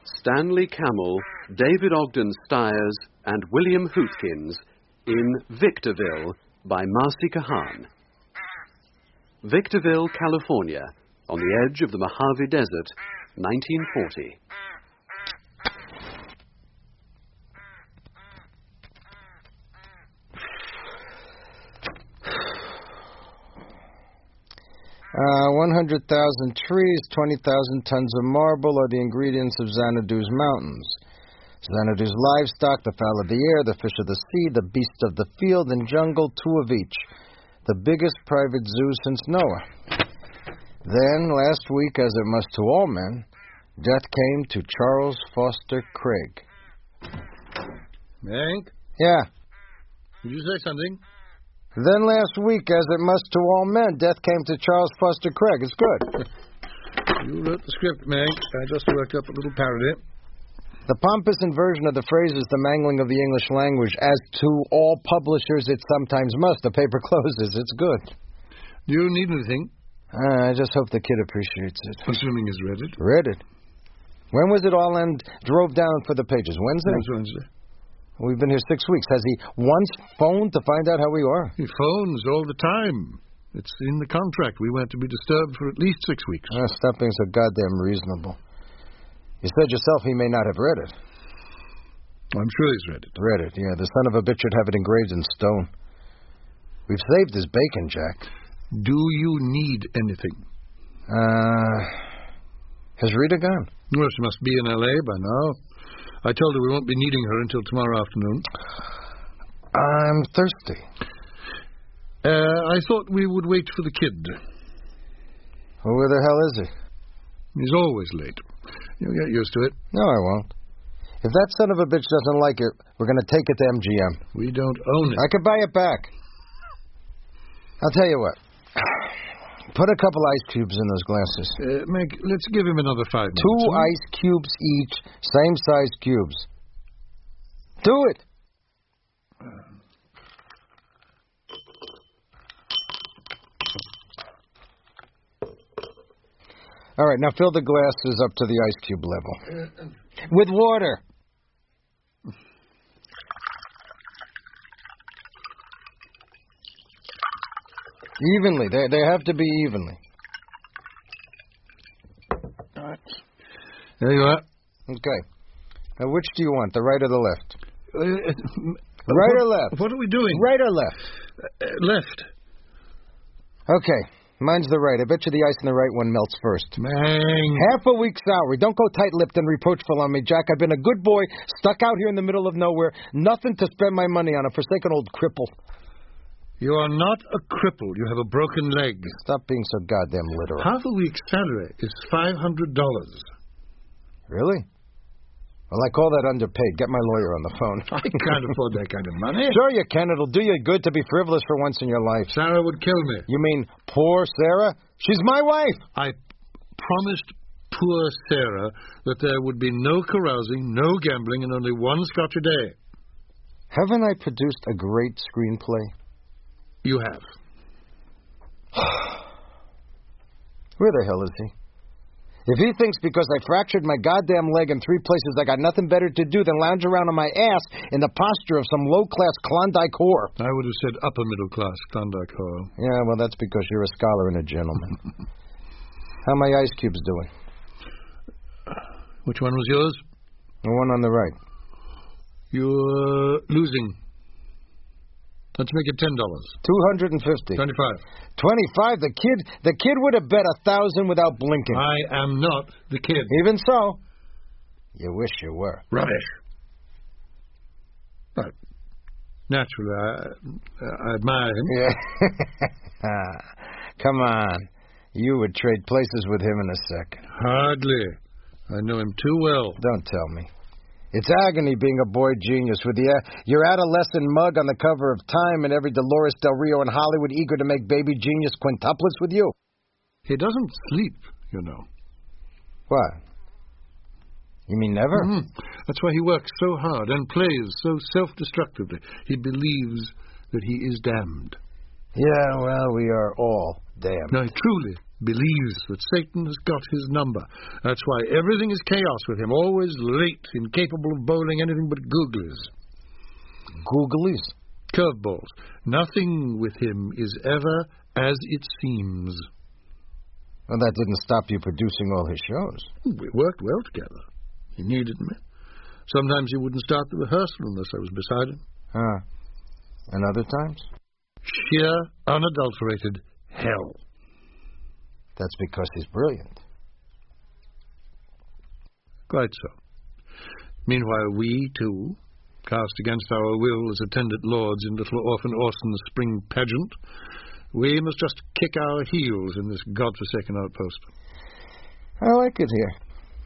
Stanley Camel, David Ogden Stiers, and William Hootkins in Victorville by Marcy Kahan. Victorville, California, on the edge of the Mojave Desert, 1940. Uh, 100,000 trees, 20,000 tons of marble are the ingredients of Xanadu's mountains. Xanadu's livestock, the fowl of the air, the fish of the sea, the beasts of the field and jungle, 2 of each. The biggest private zoo since Noah. Then, last week, as it must to all men, death came to Charles Foster Craig. Hank? Yeah. Did you say something? Then last week, as it must to all men, death came to Charles Foster Craig. It's good. You wrote the script, Meg. I just worked up a little parody. The pompous inversion of the phrase is the mangling of the English language. As to all publishers, it sometimes must. The paper closes. It's good. Do you need anything? I just hope the kid appreciates it. Assuming he's read it. Read it. When was it all and drove down for the pages? Wednesday? It's Wednesday. We've been here 6 weeks. Has he once phoned to find out how we are? He phones all the time. It's in the contract. We weren't to be disturbed for at least 6 weeks. Stop being so goddamn reasonable. You said yourself he may not have read it. I'm sure he's read it. Read it, yeah. The son of a bitch should have it engraved in stone. We've saved his bacon, Jack. Do you need anything? Has Rita gone? Well, she must be in L.A. by now. I told her we won't be needing her until tomorrow afternoon. I'm thirsty. I thought we would wait for the kid. Well, where the hell is he? He's always late. You'll get used to it. No, I won't. If that son of a bitch doesn't like it, we're going to take it to MGM. We don't own it. I could buy it back. I'll tell you what. Put a couple ice cubes in those glasses. Meg, let's give him another 5 minutes. 2 ice cubes each, same size cubes. Do it. All right, now fill the glasses up to the ice cube level. With water. Evenly. They have to be evenly. All right. There you are. Okay. Now, which do you want, the right or the left? Right or left? What are we doing? Right or left? Left. Okay. Mine's the right. I bet you the ice in the right one melts first. Mang. Half a week's salary. Don't go tight-lipped and reproachful on me, Jack. I've been a good boy, stuck out here in the middle of nowhere. Nothing to spend my money on. A forsaken old cripple. You are not a cripple. You have a broken leg. Stop being so goddamn literal. Half a week's salary is $500. Really? Well, I call that underpaid. Get my lawyer on the phone. I can't afford that kind of money. Sure you can. It'll do you good to be frivolous for once in your life. Sarah would kill me. You mean poor Sarah? She's my wife. I promised poor Sarah that there would be no carousing, no gambling, and only 1 scotch a day. Haven't I produced a great screenplay? You have. Where the hell is he? If he thinks because I fractured my goddamn leg in 3 places I got nothing better to do than lounge around on my ass in the posture of some low-class Klondike whore. I would have said upper-middle-class Klondike whore. Yeah, well, that's because you're a scholar and a gentleman. How my ice cubes doing? Which one was yours? The one on the right. You're losing. Let's make it $10. 250. 25. 25. The kid would have bet 1,000 without blinking. I am not the kid. Even so, you wish you were. Rubbish. But naturally, I admire him. Yeah. Come on. You would trade places with him in a second. Hardly. I know him too well. Don't tell me. It's agony being a boy genius with your adolescent mug on the cover of Time and every Dolores Del Rio in Hollywood eager to make baby genius quintuplets with you. He doesn't sleep, you know. What? You mean never? Mm-hmm. That's why he works so hard and plays so self-destructively. He believes that he is damned. Yeah, well, we are all damned. No, he truly believes that Satan has got his number. That's why everything is chaos with him, always late, incapable of bowling anything but googlies. Googlies? Curveballs. Nothing with him is ever as it seems. Well, that didn't stop you producing all his shows. We worked well together. He needed me. Sometimes he wouldn't start the rehearsal unless I was beside him. Huh. And other times? Sheer, unadulterated hell. That's because he's brilliant. Quite so. Meanwhile, we, too, cast against our will as attendant lords in little Orphan Orson's spring pageant, we must just kick our heels in this godforsaken outpost. I like it here.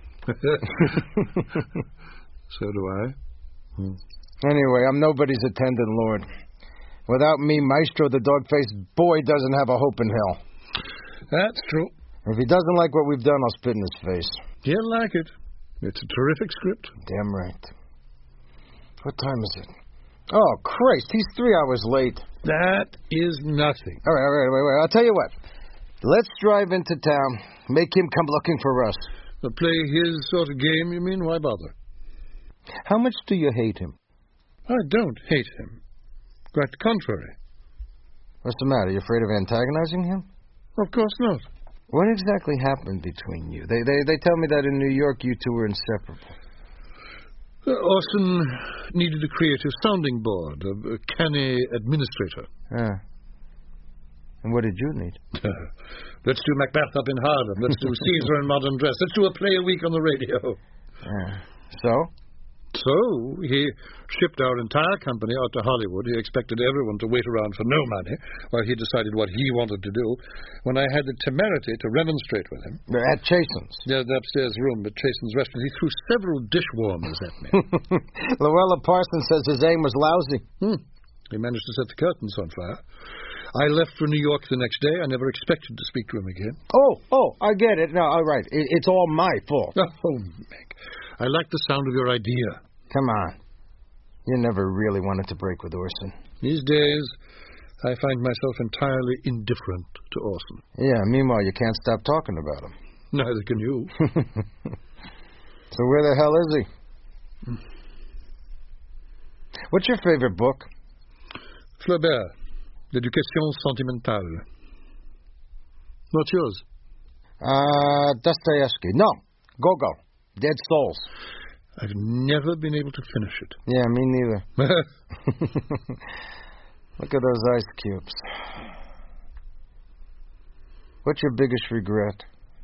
So do I. Anyway, I'm nobody's attendant lord. Without me, Maestro the dog-faced boy doesn't have a hope in hell. That's true. If he doesn't like what we've done, I'll spit in his face. He'll like it. It's a terrific script. Damn right. What time is it? Oh, Christ, he's 3 hours late. That is nothing. All right, wait. I'll tell you what. Let's drive into town. Make him come looking for us. Play his sort of game, you mean? Why bother? How much do you hate him? I don't hate him. Quite the contrary. What's the matter? You afraid of antagonizing him? Of course not. What exactly happened between you? They tell me that in New York you two were inseparable. Orson needed a creative sounding board, a canny administrator. And what did you need? Let's do Macbeth up in Harlem. Let's do Caesar in modern dress. Let's do a play a week on the radio. So? So, he shipped our entire company out to Hollywood. He expected everyone to wait around for no money while he decided what he wanted to do. When I had the temerity to remonstrate with him... At Chasen's? Yeah, the upstairs room at Chasen's restaurant. He threw several dishwarmers at me. Luella Parsons says his aim was lousy. He managed to set the curtains on fire. I left for New York the next day. I never expected to speak to him again. Oh, I get it. No, all right. It's all my fault. Oh, Meg. I like the sound of your idea. Come on. You never really wanted to break with Orson. These days, I find myself entirely indifferent to Orson. Yeah, meanwhile, you can't stop talking about him. Neither can you. So where the hell is he? What's your favorite book? Flaubert, L'Éducation Sentimentale. What's yours? Dostoevsky. No, Gogol. Dead Souls. I've never been able to finish it. Yeah, me neither. Look at those ice cubes. What's your biggest regret?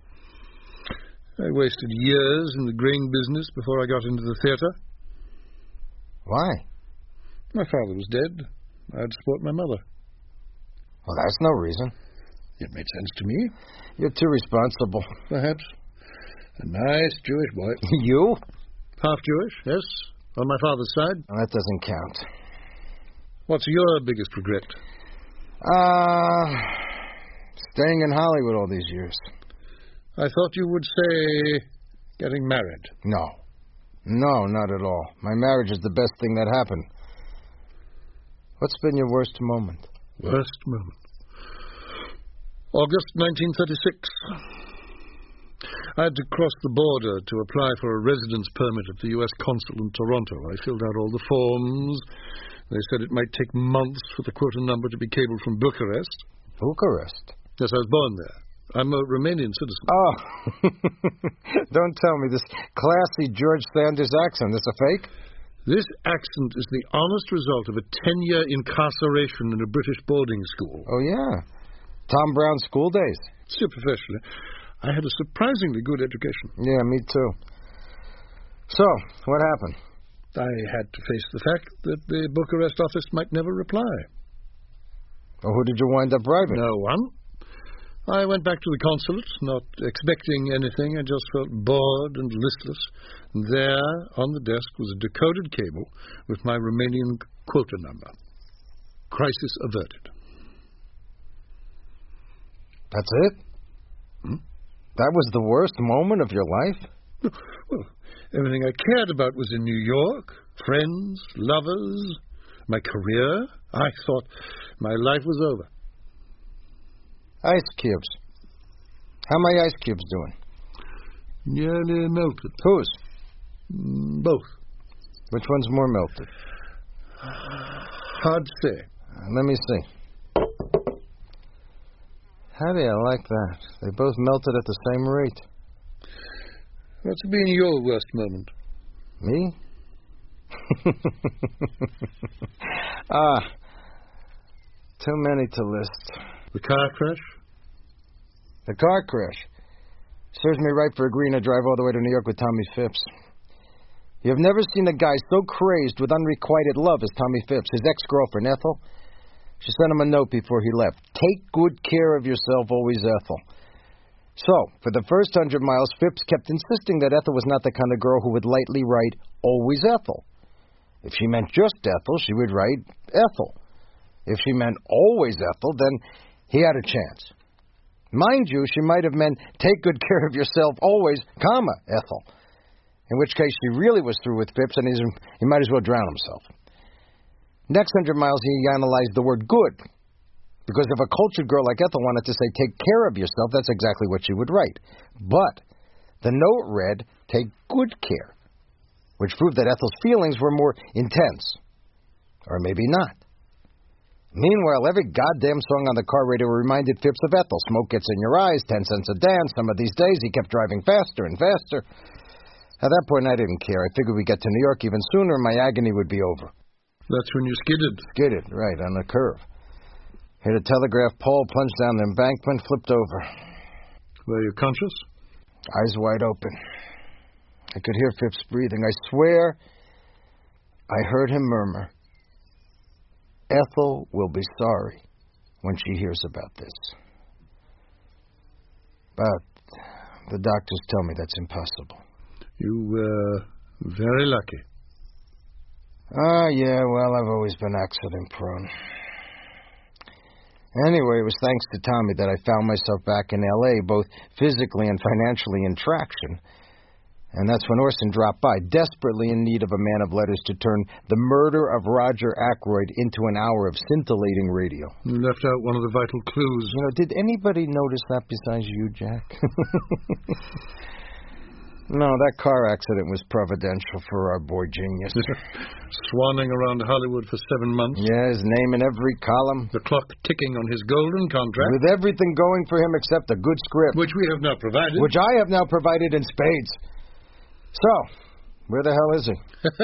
I wasted years in the grain business before I got into the theater. Why? My father was dead. I had to support my mother. Well, that's no reason. It made sense to me. You're too responsible. Perhaps. A nice Jewish boy. You? Half Jewish, yes. On my father's side. Well, that doesn't count. What's your biggest regret? Staying in Hollywood all these years. I thought you would say getting married. No, not at all. My marriage is the best thing that happened. What's been your worst moment? Worst moment? August 1936. I had to cross the border to apply for a residence permit at the U.S. consul in Toronto. I filled out all the forms. They said it might take months for the quota number to be cabled from Bucharest. Bucharest? Yes, I was born there. I'm a Romanian citizen. Oh. Don't tell me this classy George Sanders accent. Is a fake? This accent is the honest result of a 10-year incarceration in a British boarding school. Oh, yeah. Tom Brown's school days. Superficially. I had a surprisingly good education. Yeah, me too. So, what happened? I had to face the fact that the Bucharest office might never reply. Well, who did you wind up bribing? No one. I went back to the consulate, not expecting anything. I just felt bored and listless. And there, on the desk, was a decoded cable with my Romanian quota number. Crisis averted. That's it? That was the worst moment of your life? Well, everything I cared about was in New York. Friends, lovers, my career. I thought my life was over. Ice cubes. How my ice cubes doing? Nearly melted. Whose? Both. Which one's more melted? Hard to say. Let me see. How do you like that? They both melted at the same rate. What's been your worst moment? Me? Too many to list. The car crash? The car crash. Serves me right for agreeing to drive all the way to New York with Tommy Phipps. You have never seen a guy so crazed with unrequited love as Tommy Phipps. His ex-girlfriend, Ethel, she sent him a note before he left. Take good care of yourself, always, Ethel. So, for the first 100 miles, Phipps kept insisting that Ethel was not the kind of girl who would lightly write, always Ethel. If she meant just Ethel, she would write Ethel. If she meant always Ethel, then he had a chance. Mind you, she might have meant, take good care of yourself, always, comma, Ethel. In which case, she really was through with Phipps, and he might as well drown himself. Next 100 miles, he analyzed the word good. Because if a cultured girl like Ethel wanted to say, take care of yourself, that's exactly what she would write. But the note read, take good care, which proved that Ethel's feelings were more intense. Or maybe not. Meanwhile, every goddamn song on the car radio reminded Phipps of Ethel. Smoke gets in your eyes, 10 cents a dance. Some of these days, he kept driving faster and faster. At that point, I didn't care. I figured we'd get to New York even sooner, and my agony would be over. That's when you skidded. Skidded, right, on the curve. Hit a telegraph pole, plunged down the embankment, flipped over. Were you conscious? Eyes wide open. I could hear Phipps breathing. I swear I heard him murmur, Ethel will be sorry when she hears about this. But the doctors tell me that's impossible. You were very lucky. Yeah, well, I've always been accident-prone. Anyway, it was thanks to Tommy that I found myself back in L.A., both physically and financially in traction. And that's when Orson dropped by, desperately in need of a man of letters to turn the murder of Roger Ackroyd into an hour of scintillating radio. You left out one of the vital clues. You know, did anybody notice that besides you, Jack? No, that car accident was providential for our boy genius. Swanning around Hollywood for 7 months. Yeah, his name in every column. The clock ticking on his golden contract. With everything going for him except a good script. Which we have now provided. Which I have now provided in spades. So, where the hell is he?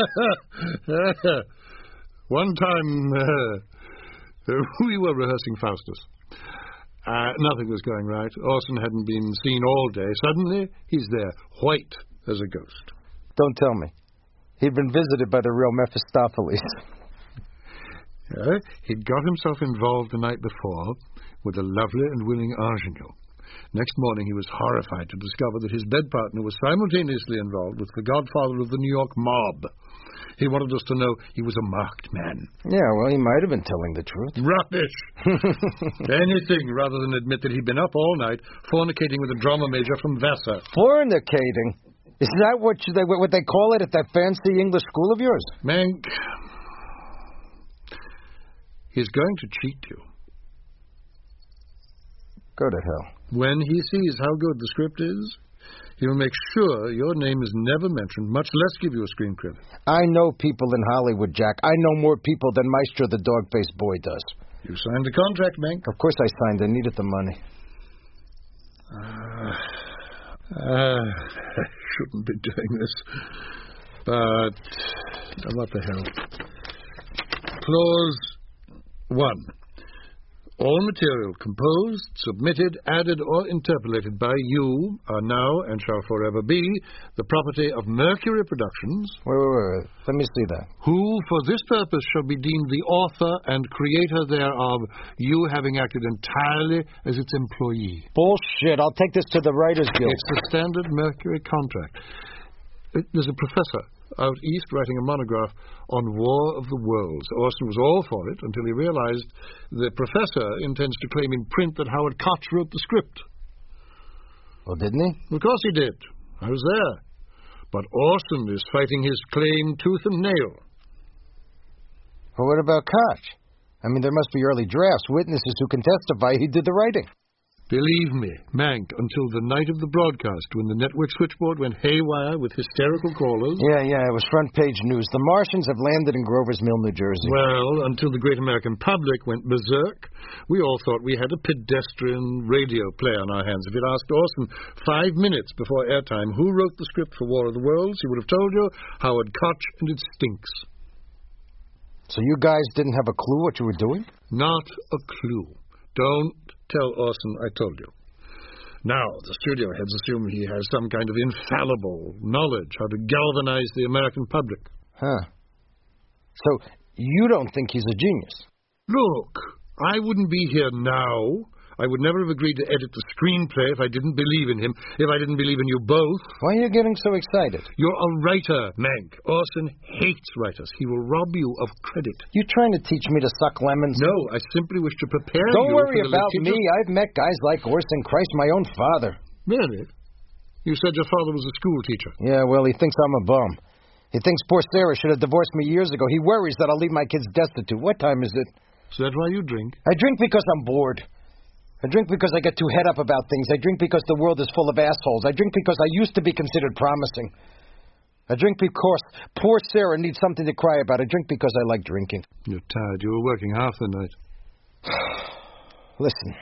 One time, we were rehearsing Faustus. Nothing was going right. Orson hadn't been seen all day. Suddenly, he's there, white as a ghost. Don't tell me. He'd been visited by the real Mephistopheles. He'd got himself involved the night before with a lovely and willing ingenue. Next morning, he was horrified to discover that his bed partner was simultaneously involved with the godfather of the New York mob. He wanted us to know he was a marked man. Yeah, well, he might have been telling the truth. Rubbish! Anything rather than admit that he'd been up all night fornicating with a drama major from Vassar. Fornicating? Is that what they call it at that fancy English school of yours? Mank, he's going to cheat you. Go to hell. When he sees how good the script is, he'll make sure your name is never mentioned, much less give you a screen credit. I know people in Hollywood, Jack. I know more people than Maestro the dog-faced boy does. You signed the contract, Mank. Of course I signed. I needed the money. I shouldn't be doing this. But what the hell? Clause 1. All material composed, submitted, added, or interpolated by you are now, and shall forever be, the property of Mercury Productions. Wait. Let me see that. Who, for this purpose, shall be deemed the author and creator thereof, you having acted entirely as its employee. Bullshit. I'll take this to the Writers Guild. It's the standard Mercury contract. There's a professor out east writing a monograph on War of the Worlds. Orson was all for it until he realized the professor intends to claim in print that Howard Koch wrote the script. Oh, didn't he? Of course he did. I was there. But Orson is fighting his claim tooth and nail. Well, what about Koch? I mean, there must be early drafts, witnesses who can testify he did the writing. Believe me, Mank, until the night of the broadcast, when the network switchboard went haywire with hysterical callers. Yeah, it was front page news. The Martians have landed in Grover's Mill, New Jersey. Well, until the great American public went berserk, we all thought we had a pedestrian radio play on our hands. If you'd asked Orson 5 minutes before airtime who wrote the script for War of the Worlds, he would have told you Howard Koch, and it stinks. So you guys didn't have a clue what you were doing? Not a clue. Don't tell Orson I told you. Now, the studio heads assume he has some kind of infallible knowledge how to galvanize the American public. Huh. So you don't think he's a genius? Look, I wouldn't be here now. I would never have agreed to edit the screenplay if I didn't believe in him, if I didn't believe in you both. Why are you getting so excited? You're a writer, Mank. Orson hates writers. He will rob you of credit. You trying to teach me to suck lemons? No, I simply wish to prepare you. Don't worry for the about litigious... me. I've met guys like Orson. Christ, my own father. Really? You said your father was a school teacher. Yeah, well, he thinks I'm a bum. He thinks poor Sarah should have divorced me years ago. He worries that I'll leave my kids destitute. What time is it? So that's why you drink? I drink because I'm bored. I drink because I get too head up about things. I drink because the world is full of assholes. I drink because I used to be considered promising. I drink because poor Sarah needs something to cry about. I drink because I like drinking. You're tired. You were working half the night. Listen.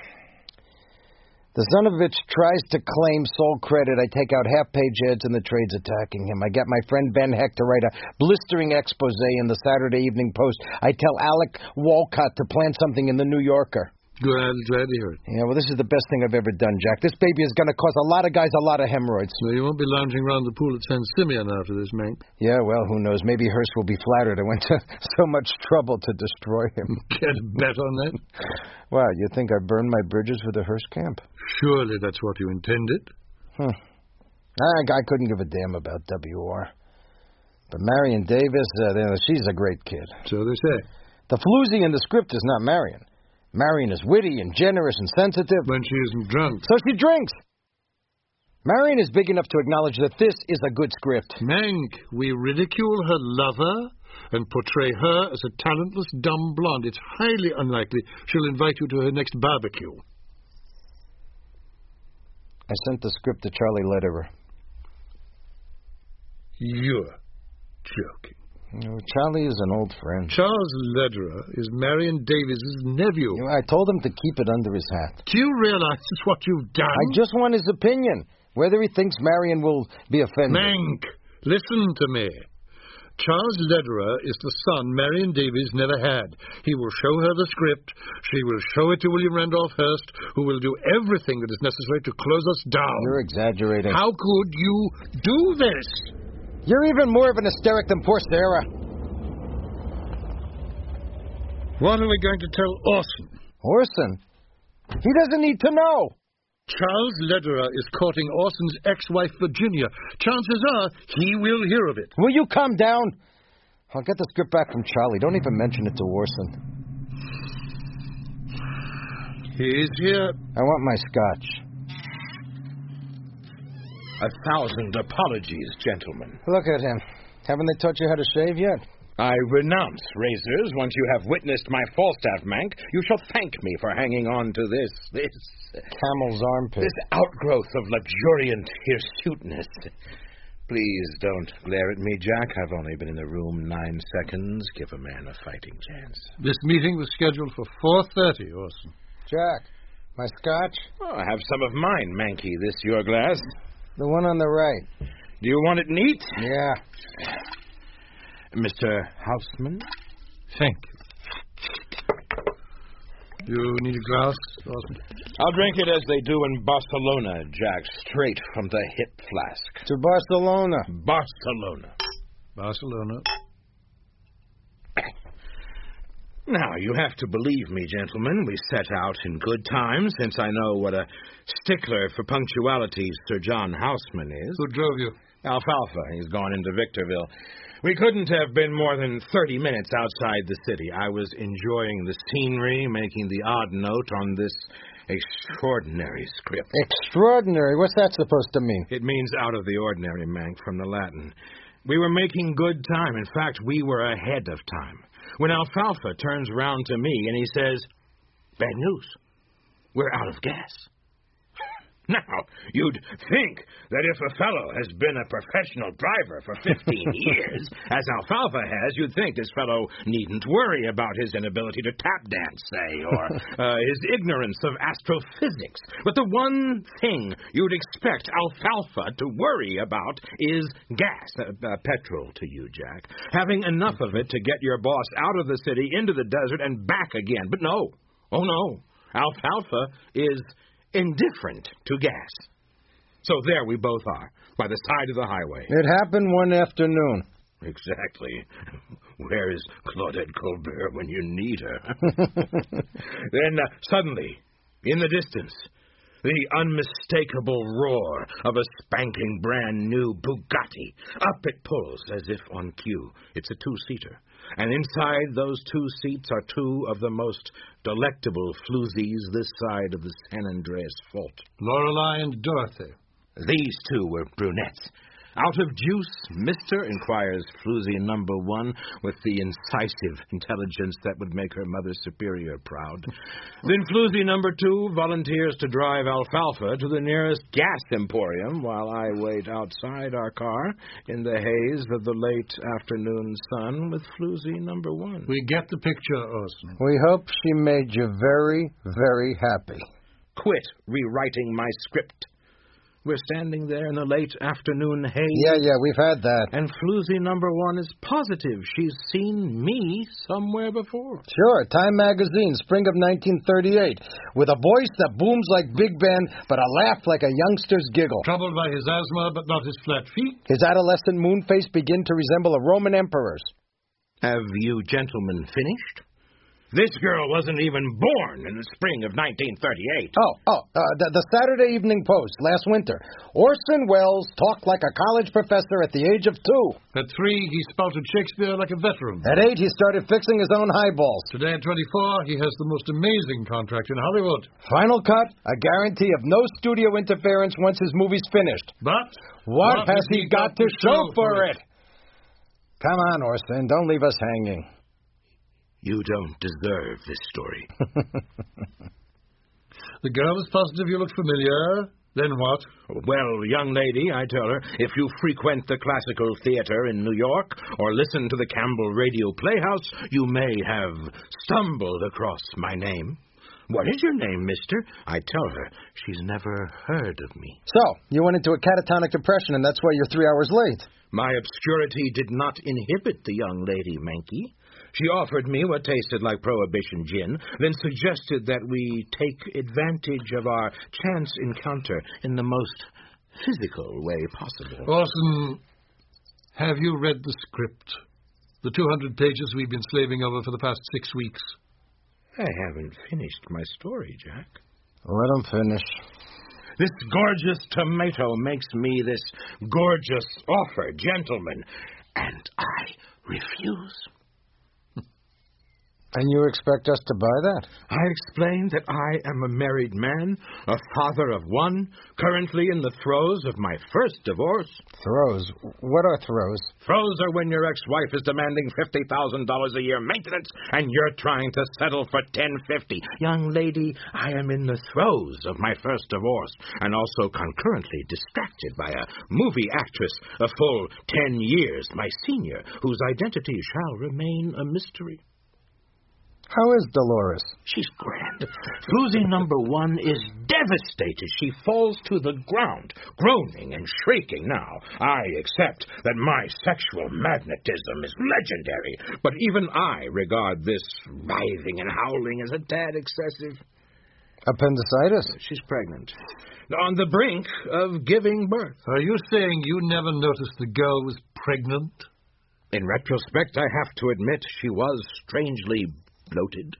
The son of a bitch tries to claim sole credit. I take out half-page ads and the trade's attacking him. I get my friend Ben Heck to write a blistering expose in the Saturday Evening Post. I tell Alec Walcott to plant something in the New Yorker. Glad to hear it. Yeah, well, this is the best thing I've ever done, Jack. This baby is going to cause a lot of guys a lot of hemorrhoids. Well, you won't be lounging around the pool at San Simeon after this, Mank. Yeah, well, who knows? Maybe Hearst will be flattered. I went to so much trouble to destroy him. Get a bet on that? Well, you think I burned my bridges with the Hearst camp? Surely that's what you intended. I couldn't give a damn about W.R. But Marion Davis, she's a great kid. So they say. The floozy in the script is not Marion. Marion is witty and generous and sensitive. When she isn't drunk. So she drinks. Marion is big enough to acknowledge that this is a good script. Mank, we ridicule her lover and portray her as a talentless, dumb blonde. It's highly unlikely she'll invite you to her next barbecue. I sent the script to Charlie Lederer. You're joking. Charlie is an old friend. Charles Lederer is Marion Davis's nephew. I told him to keep it under his hat. Do you realize what you've done? I just want his opinion. Whether he thinks Marion will be offended. Mank, listen to me. Charles Lederer is the son Marion Davies never had. He will show her the script. She will show it to William Randolph Hearst, who will do everything that is necessary to close us down. You're exaggerating. How could you do this? You're even more of an hysteric than poor Sarah. What are we going to tell Orson? Orson? He doesn't need to know. Charles Lederer is courting Orson's ex-wife, Virginia. Chances are he will hear of it. Will you calm down? I'll get the script back from Charlie. Don't even mention it to Orson. He's here. I want my scotch. 1,000 apologies, gentlemen. Look at him. Haven't they taught you how to shave yet? I renounce razors. Once you have witnessed my Falstaff, Mank, you shall thank me for hanging on to this camel's armpit. This outgrowth of luxuriant hirsuteness. Please don't glare at me, Jack. I've only been in the room 9 seconds. Give a man a fighting chance. This meeting was scheduled for 4:30, Orson. Jack, my scotch? Oh, I have some of mine, Manky. This your glass? The one on the right. Do you want it neat? Yeah. Mr. Houseman? Thank you. You need a glass, Orson? I'll drink it as they do in Barcelona, Jack, straight from the hip flask. To Barcelona. Barcelona. Barcelona. Now, you have to believe me, gentlemen. We set out in good time, since I know what a stickler for punctuality Sir John Houseman is. Who drove you? Alfalfa. He's gone into Victorville. We couldn't have been more than 30 minutes outside the city. I was enjoying the scenery, making the odd note on this extraordinary script. Extraordinary? What's that supposed to mean? It means out of the ordinary, Mank, from the Latin. We were making good time. In fact, we were ahead of time. When Alfalfa turns round to me and he says, "Bad news. We're out of gas." Now, you'd think that if a fellow has been a professional driver for 15 years, as Alfalfa has, you'd think this fellow needn't worry about his inability to tap dance, say, or his ignorance of astrophysics. But the one thing you'd expect Alfalfa to worry about is gas, petrol to you, Jack. Having enough of it to get your boss out of the city, into the desert, and back again. But no. Oh, no. Alfalfa is indifferent to gas. So there we both are, by the side of the highway. It happened one afternoon. Exactly. Where is Claudette Colbert when you need her? Then, suddenly, in the distance, the unmistakable roar of a spanking brand-new Bugatti. Up it pulls, as if on cue. It's a two-seater. And inside those two seats are two of the most delectable floozies this side of the San Andreas Fault. Lorelei and Dorothy. These two were brunettes. Out of juice, Mister, inquires floozy number one with the incisive intelligence that would make her mother superior proud. Then floozy number two volunteers to drive Alfalfa to the nearest gas emporium while I wait outside our car in the haze of the late afternoon sun with floozy number one. We get the picture, Orson. We hope she made you very, very happy. Quit rewriting my script. We're standing there in the late afternoon haze. Yeah, we've had that. And floozy number one is positive she's seen me somewhere before. Sure, Time Magazine, spring of 1938, with a voice that booms like Big Ben, but a laugh like a youngster's giggle. Troubled by his asthma, but not his flat feet. His adolescent moon face begin to resemble a Roman emperor's. Have you gentlemen finished? This girl wasn't even born in the spring of 1938. The Saturday Evening Post, last winter. Orson Welles talked like a college professor at the age of 2. At 3, he spouted Shakespeare like a veteran. At 8, he started fixing his own highballs. Today at 24, he has the most amazing contract in Hollywood. Final cut, a guarantee of no studio interference once his movie's finished. But what has he got to show for it? Come on, Orson, don't leave us hanging. You don't deserve this story. The girl is positive you look familiar. Then what? Well, young lady, I tell her, if you frequent the Classical Theater in New York or listen to the Campbell Radio Playhouse, you may have stumbled across my name. What is your name, mister? I tell her. She's never heard of me. So, you went into a catatonic depression, and that's why you're 3 hours late. My obscurity did not inhibit the young lady, Mankey. She offered me what tasted like Prohibition gin, then suggested that we take advantage of our chance encounter in the most physical way possible. Orson, have you read the script? The 200 pages we've been slaving over for the past 6 weeks. I haven't finished my story, Jack. Let him finish. This gorgeous tomato makes me this gorgeous offer, gentlemen, and I refuse. And you expect us to buy that? I explained that I am a married man, a father of one, currently in the throes of my first divorce. Throes? What are throes? Throes are when your ex-wife is demanding $50,000 a year maintenance, and you're trying to settle for $10.50. Young lady, I am in the throes of my first divorce, and also concurrently distracted by a movie actress, a full 10 years my senior, whose identity shall remain a mystery. How is Dolores? She's grand. Floozy number one is devastated. She falls to the ground, groaning and shrieking now. I accept that my sexual magnetism is legendary, but even I regard this writhing and howling as a tad excessive. Appendicitis? She's pregnant. On the brink of giving birth. Are you saying you never noticed the girl was pregnant? In retrospect, I have to admit she was strangely bloated.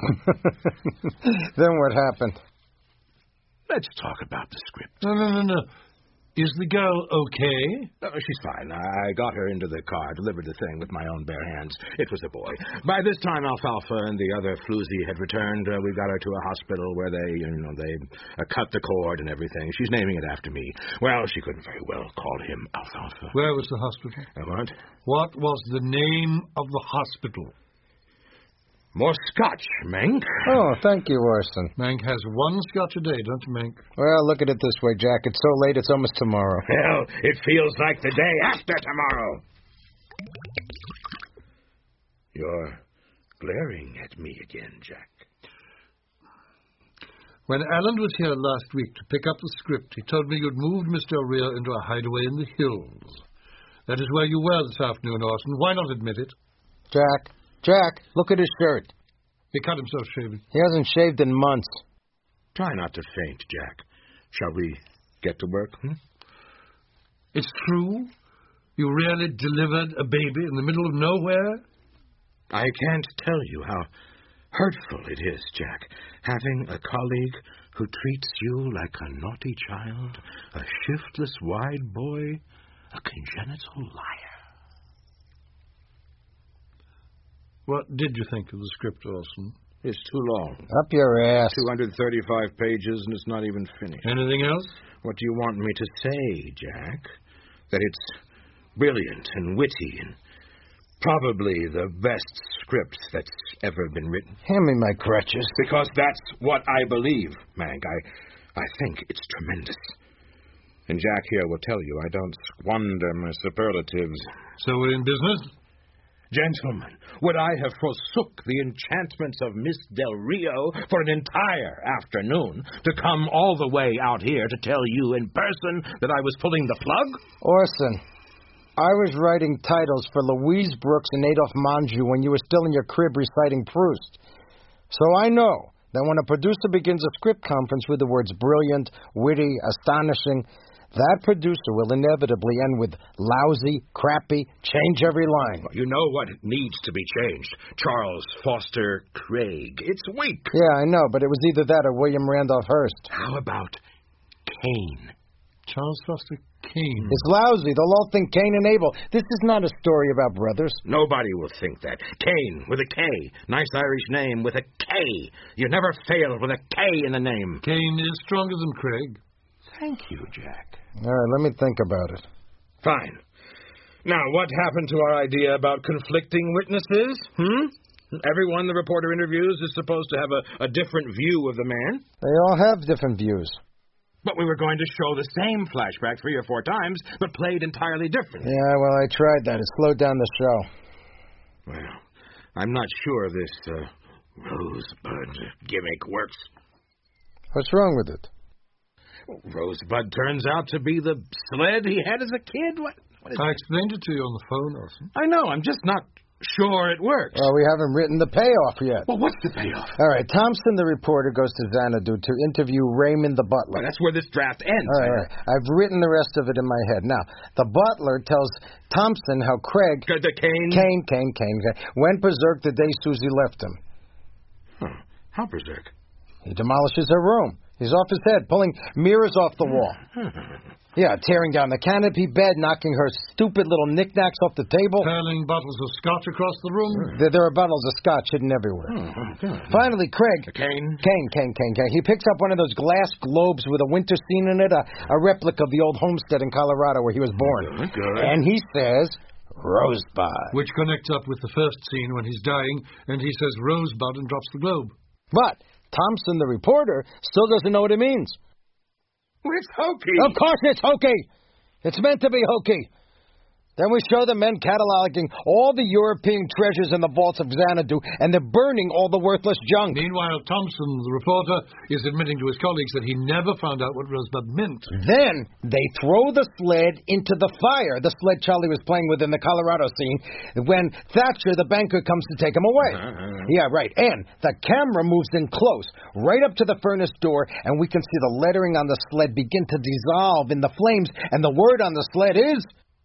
Then what happened? Let's talk about the script. No. Is the girl okay? She's fine. I got her into the car, delivered the thing with my own bare hands. It was a boy. By this time, Alfalfa and the other floozy had returned. We got her to a hospital where they cut the cord and everything. She's naming it after me. Well, she couldn't very well call him Alfalfa. Where was the hospital? What? What was the name of the hospital? More scotch, Mank. Oh, thank you, Orson. Mank has one scotch a day, don't you, Mank? Well, look at it this way, Jack. It's so late, it's almost tomorrow. Hell, it feels like the day after tomorrow. You're glaring at me again, Jack. When Alan was here last week to pick up the script, he told me you'd moved Mr. O'Reilly into a hideaway in the hills. That is where you were this afternoon, Orson. Why not admit it? Jack, look at his shirt. He cut himself shaving. He hasn't shaved in months. Try not to faint, Jack. Shall we get to work? It's true? You really delivered a baby in the middle of nowhere? I can't tell you how hurtful it is, Jack, having a colleague who treats you like a naughty child, a shiftless wide boy, a congenital liar. What did you think of the script, Orson? It's too long. Up your ass. 235 pages, and it's not even finished. Anything else? What do you want me to say, Jack? That it's brilliant and witty and probably the best script that's ever been written. Hand me my crutches. Because that's what I believe, Mank. I think it's tremendous. And Jack here will tell you I don't squander my superlatives. So we're in business? Gentlemen, would I have forsook the enchantments of Miss Del Rio for an entire afternoon to come all the way out here to tell you in person that I was pulling the plug? Orson, I was writing titles for Louise Brooks and Adolphe Menjou when you were still in your crib reciting Proust. So I know that when a producer begins a script conference with the words brilliant, witty, astonishing, that producer will inevitably end with lousy, crappy, change every line. You know what needs to be changed. Charles Foster Craig. It's weak. Yeah, I know, but it was either that or William Randolph Hearst. How about Cain? Charles Foster Kane. It's lousy. They'll all think Cain and Abel. This is not a story about brothers. Nobody will think that. Cain with a K. Nice Irish name with a K. You never fail with a K in the name. Kane is stronger than Craig. Thank you, Jack. All right, let me think about it. Fine. Now, what happened to our idea about conflicting witnesses? Everyone the reporter interviews is supposed to have a different view of the man. They all have different views. But we were going to show the same flashback 3 or 4 times, but played entirely differently. Yeah, well, I tried that. It slowed down the show. Well, I'm not sure this Rosebud gimmick works. What's wrong with it? Rosebud turns out to be the sled he had as a kid. What is I explained it to you on the phone, Orson. I know. I'm just not sure it works. Well, we haven't written the payoff yet. Well, what's the payoff? All right, Thompson, the reporter, goes to Xanadu to interview Raymond the butler. Well, that's where this draft ends. All right. I've written the rest of it in my head. Now, the butler tells Thompson how Craig... The Cain? Cain went berserk the day Susie left him. Huh. How berserk? He demolishes her room. He's off his head, pulling mirrors off the wall. Yeah, tearing down the canopy bed, knocking her stupid little knickknacks off the table. Hurling bottles of scotch across the room. There are bottles of scotch hidden everywhere. Finally, Craig... Cain? Cain. He picks up one of those glass globes with a winter scene in it, a replica of the old homestead in Colorado where he was born. Good. And he says, Rosebud. Which connects up with the first scene when he's dying, and he says Rosebud and drops the globe. But Thompson, the reporter, still doesn't know what it means. Well, it's hokey. Of course it's hokey. It's meant to be hokey. Then we show the men cataloging all the European treasures in the vaults of Xanadu, and they're burning all the worthless junk. Meanwhile, Thompson, the reporter, is admitting to his colleagues that he never found out what Rosebud meant. Then they throw the sled into the fire, the sled Charlie was playing with in the Colorado scene, when Thatcher, the banker, comes to take him away. Yeah, right. And the camera moves in close, right up to the furnace door, and we can see the lettering on the sled begin to dissolve in the flames, and the word on the sled is...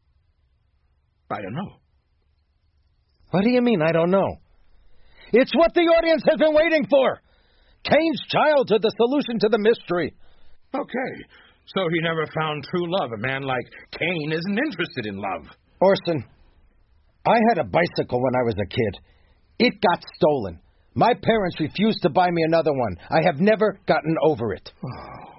I don't know. What do you mean, I don't know? It's what the audience has been waiting for. Cain's childhood, the solution to the mystery. Okay, so he never found true love. A man like Cain isn't interested in love. Orson, I had a bicycle when I was a kid. It got stolen. My parents refused to buy me another one. I have never gotten over it. Oh,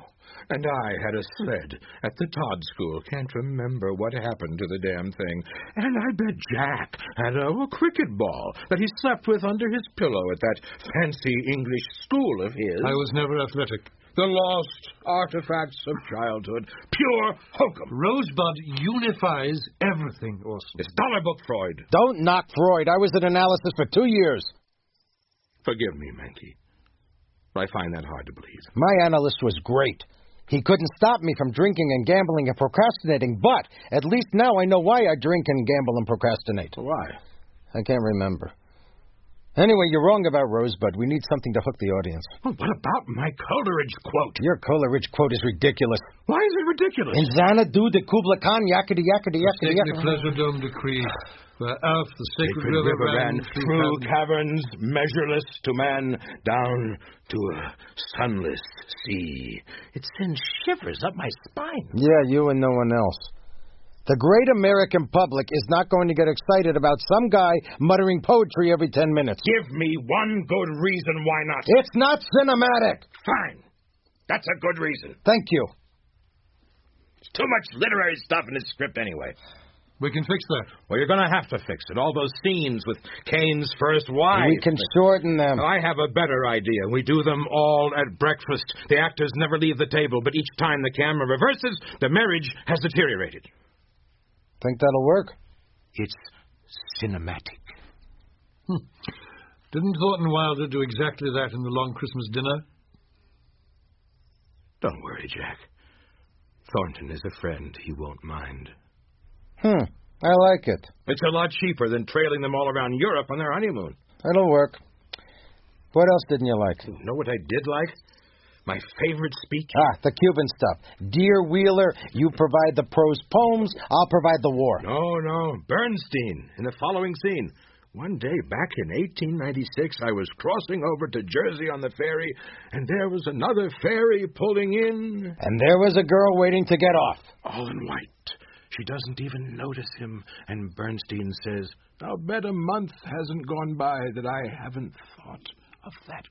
And I had a sled at the Todd School. Can't remember what happened to the damn thing. And I bet Jack had a cricket ball that he slept with under his pillow at that fancy English school of his. I was never athletic. The lost artifacts of childhood. Pure hokum. Rosebud unifies everything, Orson. It's dollar book Freud. Don't knock Freud. I was in analysis for 2 years. Forgive me, Mankey. I find that hard to believe. My analyst was great. He couldn't stop me from drinking and gambling and procrastinating, but at least now I know why I drink and gamble and procrastinate. Why? I can't remember. Anyway, you're wrong about Rosebud. We need something to hook the audience. Well, what about my Coleridge quote? Your Coleridge quote is ridiculous. Why is it ridiculous? In Xanadu de Kubla Khan, yakety yakety yakety Sacred Pleasure Dome decree, where Alf, the sacred river, ran through caverns measureless to man, down to a sunless sea. It sends shivers up my spine. Yeah, you and no one else. The great American public is not going to get excited about some guy muttering poetry every 10 minutes. Give me one good reason why not. It's not cinematic. Fine. That's a good reason. Thank you. It's too much literary stuff in this script anyway. We can fix that. Well, you're going to have to fix it. All those scenes with Kane's first wife. We can shorten them. I have a better idea. We do them all at breakfast. The actors never leave the table, but each time the camera reverses, the marriage has deteriorated. Think that'll work? It's cinematic. Didn't Thornton Wilder do exactly that in The Long Christmas Dinner? Don't worry, Jack. Thornton is a friend. He won't mind. I like it. It's a lot cheaper than trailing them all around Europe on their honeymoon. It'll work. What else didn't you like? You know what I did like? My favorite speech? The Cuban stuff. Dear Wheeler, you provide the prose poems, I'll provide the war. No. Bernstein, in the following scene. One day back in 1896, I was crossing over to Jersey on the ferry, and there was another ferry pulling in. And there was a girl waiting to get off. All in white. She doesn't even notice him, and Bernstein says, I'll bet a month hasn't gone by that I haven't thought of that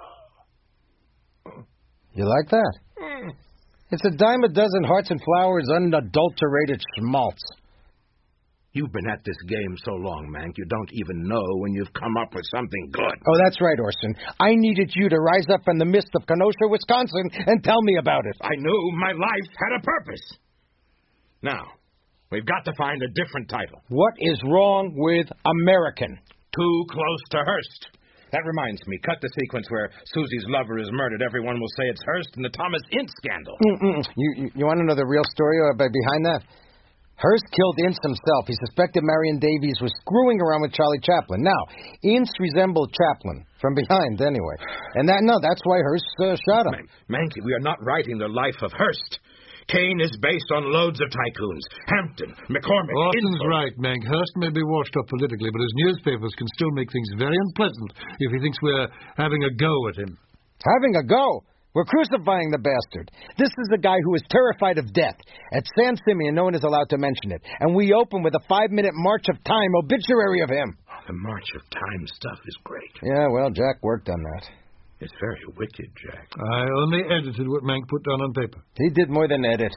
girl. You like that? It's a dime a dozen Hearts and Flowers unadulterated schmaltz. You've been at this game so long, Mank, you don't even know when you've come up with something good. Oh, that's right, Orson. I needed you to rise up in the mist of Kenosha, Wisconsin, and tell me about it. I knew my life had a purpose. Now, we've got to find a different title. What is wrong with American? Too close to Hearst. That reminds me, cut the sequence where Susie's lover is murdered. Everyone will say it's Hearst and the Thomas Ince scandal. You want to know the real story behind that? Hearst killed Ince himself. He suspected Marion Davies was screwing around with Charlie Chaplin. Now, Ince resembled Chaplin, from behind anyway. And that's why Hearst shot him. Mankey, we are not writing the life of Hearst. Kane is based on loads of tycoons. Hampton, McCormick, Orson's right, Meg. Hearst may be washed up politically, but his newspapers can still make things very unpleasant if he thinks we're having a go at him. Having a go? We're crucifying the bastard. This is the guy who is terrified of death. At San Simeon, no one is allowed to mention it. And we open with a 5-minute March of Time obituary of him. The March of Time stuff is great. Yeah, well, Jack worked on that. It's very wicked, Jack. I only edited what Mank put down on paper. He did more than edit.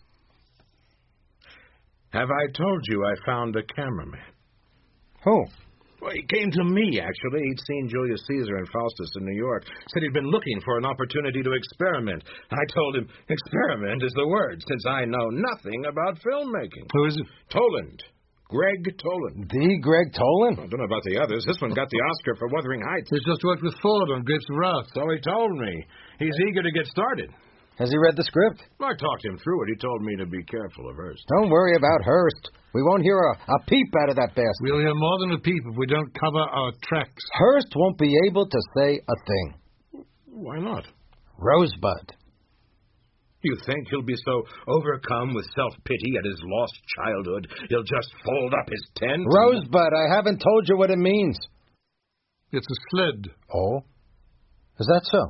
Have I told you I found a cameraman? Who? Well, he came to me, actually. He'd seen Julius Caesar and Faustus in New York. Said he'd been looking for an opportunity to experiment. I told him, experiment is the word, since I know nothing about filmmaking. Who is it? Toland. Greg Toland. The Greg Toland? I don't know about the others. This one got the Oscar for Wuthering Heights. He's just worked with Ford on Grapes of Wrath. So he told me. He's eager to get started. Has he read the script? I talked him through it. He told me to be careful of Hearst. Don't worry about Hearst. We won't hear a peep out of that bastard. We'll hear more than a peep if we don't cover our tracks. Hearst won't be able to say a thing. Why not? Rosebud. You think he'll be so overcome with self-pity at his lost childhood, he'll just fold up his tent? Rosebud, I haven't told you what it means. It's a sled. Oh? Is that so?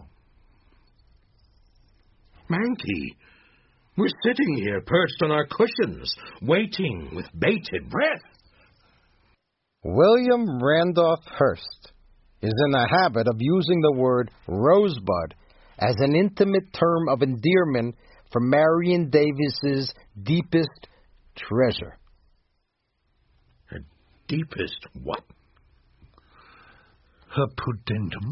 Mankey, we're sitting here perched on our cushions, waiting with bated breath. William Randolph Hearst is in the habit of using the word rosebud as an intimate term of endearment for Marion Davis's deepest treasure. Her deepest what? Her pudendum.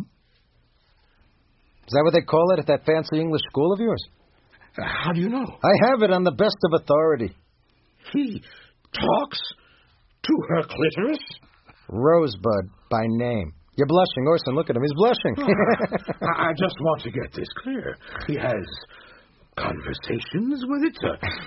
Is that what they call it at that fancy English school of yours? How do you know? I have it on the best of authority. He talks to her clitoris? Rosebud by name. You're blushing, Orson. Look at him. He's blushing. I just want to get this clear. He has conversations with it,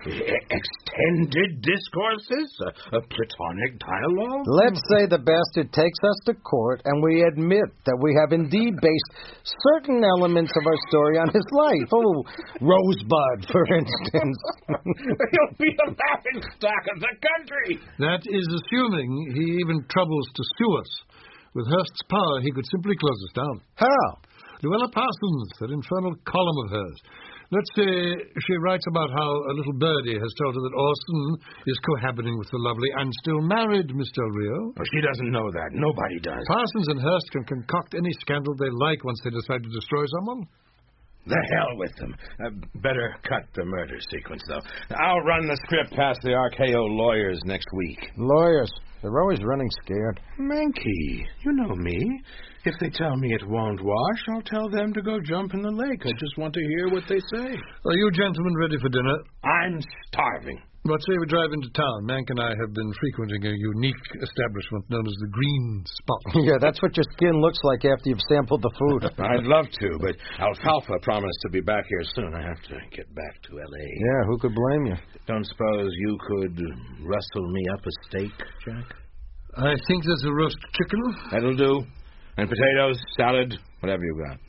extended discourses, a platonic dialogue. Let's say the bastard takes us to court and we admit that we have indeed based certain elements of our story on his life. Oh, Rosebud, for instance. He'll be the laughing stock of the country. That is assuming he even troubles to sue us. With Hearst's power, he could simply close us down. How? Luella Parsons, that infernal column of hers. Let's say she writes about how a little birdie has told her that Orson is cohabiting with the lovely and still married Miss Del Rio. Oh, she doesn't know that. Nobody does. Parsons and Hearst can concoct any scandal they like once they decide to destroy someone. The hell with them. Better cut the murder sequence, though. I'll run the script past the RKO lawyers next week. Lawyers. They're always running scared. Mankey, you know me. If they tell me it won't wash, I'll tell them to go jump in the lake. I just want to hear what they say. Are you gentlemen ready for dinner? I'm starving. What say we drive into town? Mank and I have been frequenting a unique establishment known as the Green Spot. Yeah, that's what your skin looks like after you've sampled the food. I'd love to, but Alfalfa promised to be back here soon. I have to get back to L.A. Yeah, who could blame you? Don't suppose you could rustle me up a steak, Jack? I think there's a roast chicken. That'll do. And potatoes, salad, whatever you got.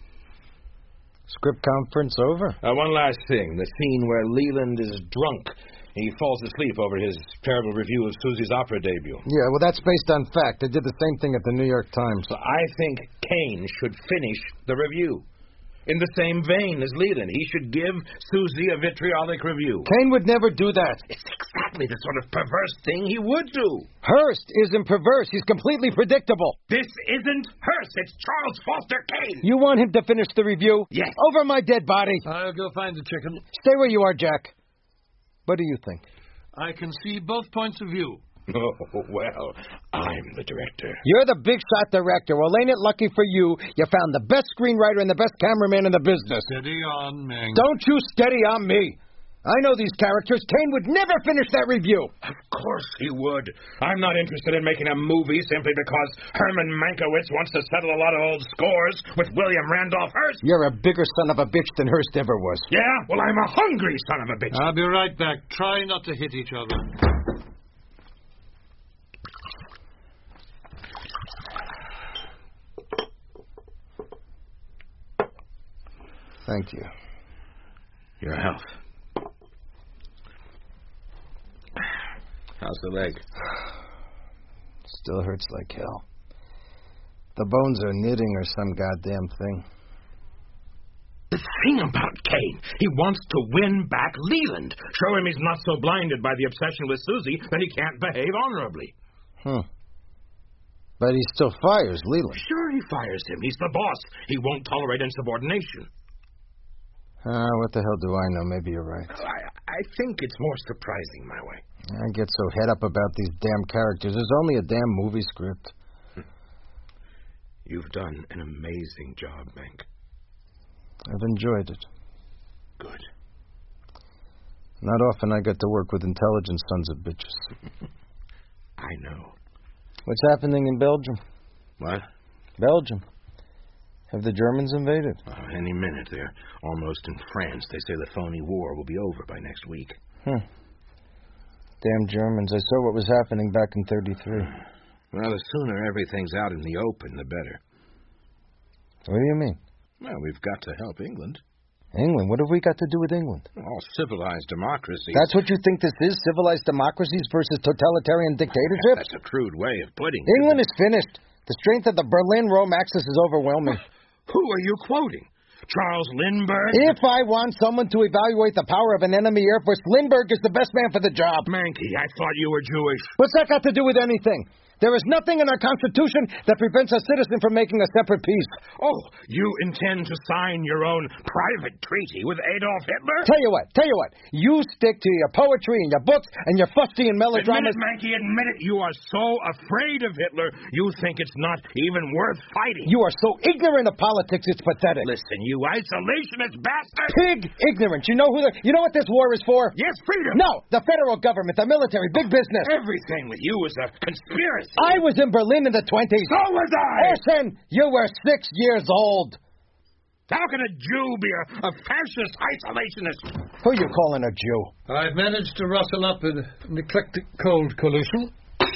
Script conference over? One last thing. The scene where Leland is drunk. He falls asleep over his terrible review of Susie's opera debut. Yeah, well, that's based on fact. They did the same thing at the New York Times. So I think Kane should finish the review. In the same vein as Leland, he should give Susie a vitriolic review. Kane would never do that. It's exactly the sort of perverse thing he would do. Hearst isn't perverse. He's completely predictable. This isn't Hearst. It's Charles Foster Kane. You want him to finish the review? Yes. Over my dead body. I'll go find the chicken. Stay where you are, Jack. What do you think? I can see both points of view. Oh, well, I'm the director. You're the big-shot director. Well, ain't it lucky for you, you found the best screenwriter and the best cameraman in the business. Steady on, Mank. Don't you steady on me. I know these characters. Kane would never finish that review. Of course he would. I'm not interested in making a movie simply because Herman Mankiewicz wants to settle a lot of old scores with William Randolph Hearst. You're a bigger son of a bitch than Hearst ever was. Yeah? Well, I'm a hungry son of a bitch. I'll be right back. Try not to hit each other. Thank you. Your health. How's the leg? Still hurts like hell. The bones are knitting or some goddamn thing. The thing about Kane, he wants to win back Leland. Show him he's not so blinded by the obsession with Susie that he can't behave honorably. But he still fires Leland. Sure he fires him. He's the boss. He won't tolerate insubordination. What the hell do I know? Maybe you're right. I think it's more surprising my way. I get so head up about these damn characters. There's only a damn movie script. You've done an amazing job, Mank. I've enjoyed it. Good. Not often I get to work with intelligent sons of bitches. I know. What's happening in Belgium? What? Belgium. Have the Germans invaded? Any minute. They're almost in France. They say the phony war will be over by next week. Damn Germans. I saw what was happening back in 33. Well, the sooner everything's out in the open, the better. What do you mean? Well, we've got to help England. England? What have we got to do with England? All civilized democracies. That's what you think this is? Civilized democracies versus totalitarian dictatorships? That's a crude way of putting it. England is finished. The strength of the Berlin-Rome axis is overwhelming. Who are you quoting? Charles Lindbergh? If I want someone to evaluate the power of an enemy air force, Lindbergh is the best man for the job. Mankey, I thought you were Jewish. What's that got to do with anything? There is nothing in our Constitution that prevents a citizen from making a separate peace. Oh, you intend to sign your own private treaty with Adolf Hitler? Tell you what. You stick to your poetry and your books and your fustian melodramas. Admit it, Mankey, admit it. You are so afraid of Hitler, you think it's not even worth fighting. You are so ignorant of politics, it's pathetic. Listen, you isolationist bastard! Pig ignorance. You know what this war is for? Yes, freedom! No, the federal government, the military, big business. Everything with you is a conspiracy. I was in Berlin in the 20s. So was I! Orson, you were 6 years old. How can a Jew be a fascist isolationist? Who you calling a Jew? I've managed to rustle up an eclectic cold coalition.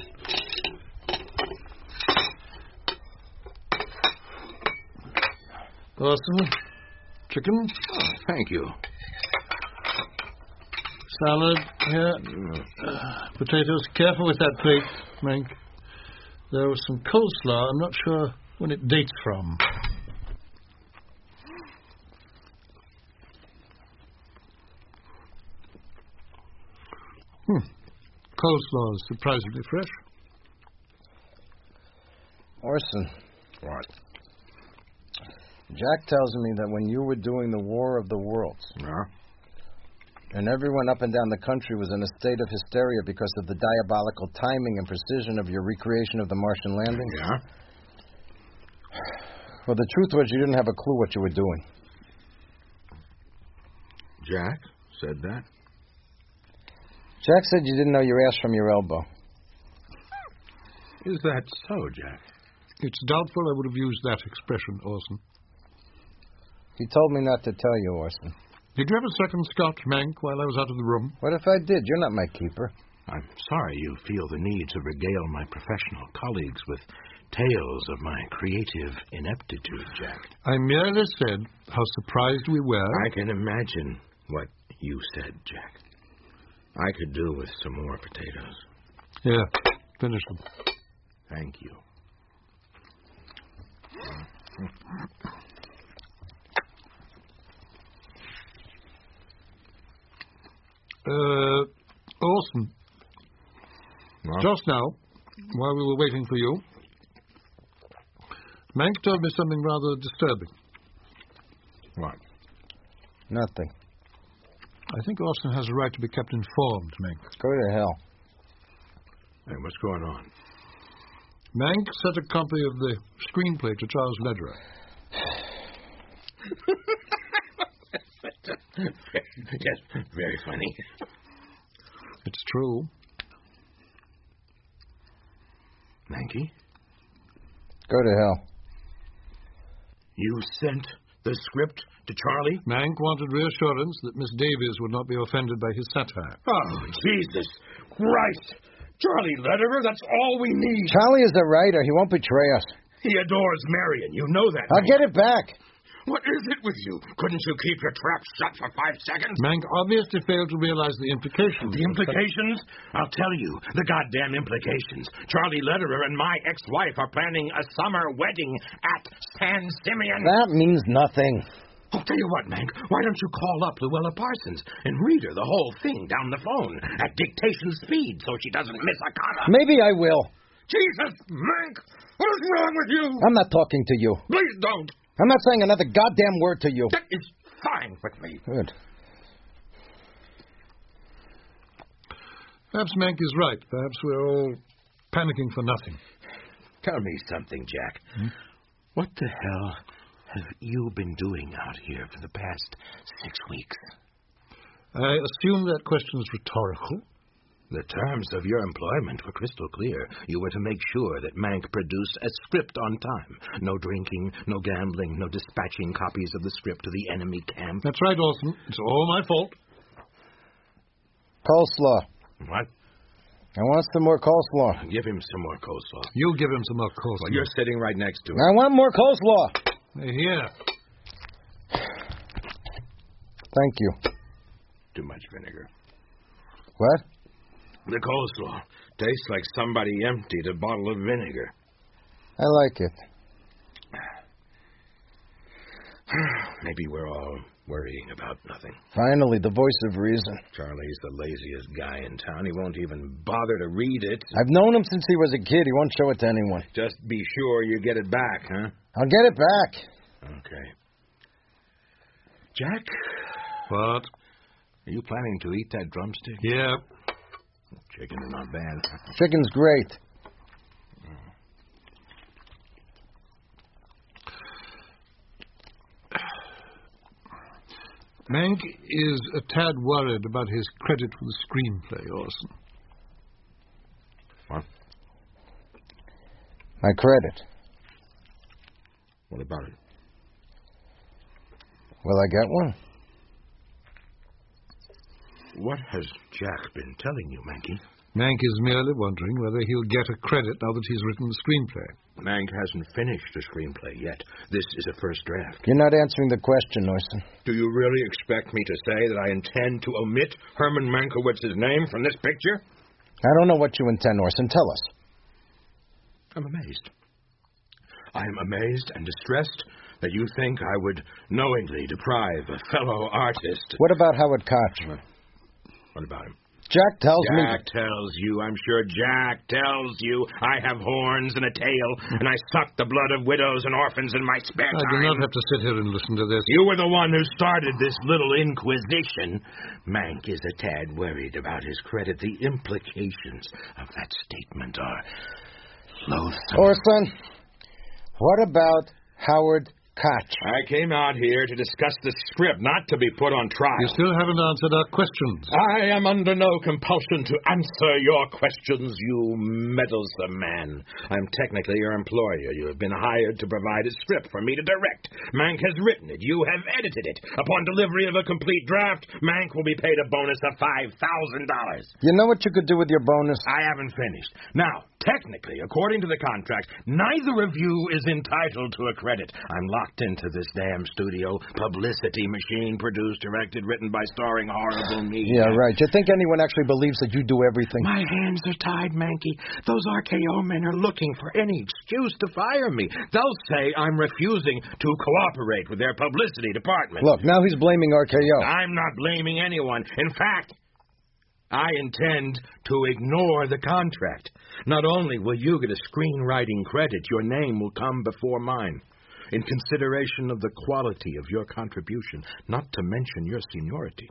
Orson, chicken. Oh, thank you. Salad here. Potatoes. Careful with that plate, Mank. There was some coleslaw. I'm not sure when it dates from. Coleslaw is surprisingly fresh. Orson. What? Jack tells me that when you were doing the War of the Worlds, and everyone up and down the country was in a state of hysteria because of the diabolical timing and precision of your recreation of the Martian landing. Yeah? Well, the truth was you didn't have a clue what you were doing. Jack said that? Jack said you didn't know your ass from your elbow. Is that so, Jack? It's doubtful I would have used that expression, Orson. He told me not to tell you, Orson. Did you have a second scotch, Mank, while I was out of the room? What if I did? You're not my keeper. I'm sorry you feel the need to regale my professional colleagues with tales of my creative ineptitude, Jack. I merely said how surprised we were. I can imagine what you said, Jack. I could do with some more potatoes. Yeah, finish them. Thank you. Orson, just now, while we were waiting for you, Mank told me something rather disturbing. What? Nothing. I think Orson has a right to be kept informed, Mank. Go to hell. Hey, what's going on? Mank sent a copy of the screenplay to Charles Lederer. Yes, very funny. It's true. Mankey? Go to hell. You sent the script to Charlie? Mank wanted reassurance that Miss Davies would not be offended by his satire. Oh, Jesus Christ! Charlie Lederer, that's all we need. Charlie is a writer. He won't betray us. He adores Marion. You know that. I'll get it back. What is it with you? Couldn't you keep your trap shut for 5 seconds? Mank obviously failed to realize the implications. The implications? I'll tell you. The goddamn implications. Charlie Lederer and my ex-wife are planning a summer wedding at San Simeon. That means nothing. I'll tell you what, Mank. Why don't you call up Luella Parsons and read her the whole thing down the phone at dictation speed so she doesn't miss a comma? Maybe I will. Jesus, Mank! What is wrong with you? I'm not talking to you. Please don't. I'm not saying another goddamn word to you. That is fine with me. Good. Perhaps Mank is right. Perhaps we're all panicking for nothing. Tell me something, Jack. What the hell have you been doing out here for the past 6 weeks? I assume that question is rhetorical. The terms of your employment were crystal clear. You were to make sure that Mank produced a script on time. No drinking, no gambling, no dispatching copies of the script to the enemy camp. That's right, Orson. It's all my fault. Coleslaw. What? I want some more coleslaw. Give him some more coleslaw. You give him some more coleslaw. Well, you're sitting right next to him. I want more coleslaw. Here. Thank you. Too much vinegar. What? The coleslaw tastes like somebody emptied a bottle of vinegar. I like it. Maybe we're all worrying about nothing. Finally, the voice of reason. Charlie's the laziest guy in town. He won't even bother to read it. I've known him since he was a kid. He won't show it to anyone. Just be sure you get it back, huh? I'll get it back. Okay. Jack? What? Are you planning to eat that drumstick? Yeah. Chicken is not bad. Chicken's great. Mank is a tad worried about his credit for the screenplay, Orson. What? My credit. What about it? Will I get one? What has Jack been telling you, Manky? Mank is merely wondering whether he'll get a credit now that he's written the screenplay. Mank hasn't finished the screenplay yet. This is a first draft. You're not answering the question, Orson. Do you really expect me to say that I intend to omit Herman Mankowitz's name from this picture? I don't know what you intend, Orson. Tell us. I'm amazed. I am amazed and distressed that you think I would knowingly deprive a fellow artist. What about Howard Koch? What about him? Jack tells me... Jack tells you, I'm sure Jack tells you, I have horns and a tail, and I suck the blood of widows and orphans in my spare time. I do not have to sit here and listen to this. You were the one who started this little inquisition. Mank is a tad worried about his credit. The implications of that statement are loathsome. Orson, what about Howard Koch? I came out here to discuss the script, not to be put on trial. You still haven't answered our questions. I am under no compulsion to answer your questions, you meddlesome man. I'm technically your employer. You have been hired to provide a script for me to direct. Mank has written it. You have edited it. Upon delivery of a complete draft, Mank will be paid a bonus of $5,000. You know what you could do with your bonus? I haven't finished. Now, technically, according to the contract, neither of you is entitled to a credit. I'm locked into this damn studio publicity machine, produced, directed, written by starring horrible me. Yeah, right. You think anyone actually believes that you do everything? My hands are tied, Manky. Those RKO men are looking for any excuse to fire me. They'll say I'm refusing to cooperate with their publicity department. Look, now he's blaming RKO. I'm not blaming anyone. In fact, I intend to ignore the contract. Not only will you get a screenwriting credit, your name will come before mine, in consideration of the quality of your contribution, not to mention your seniority.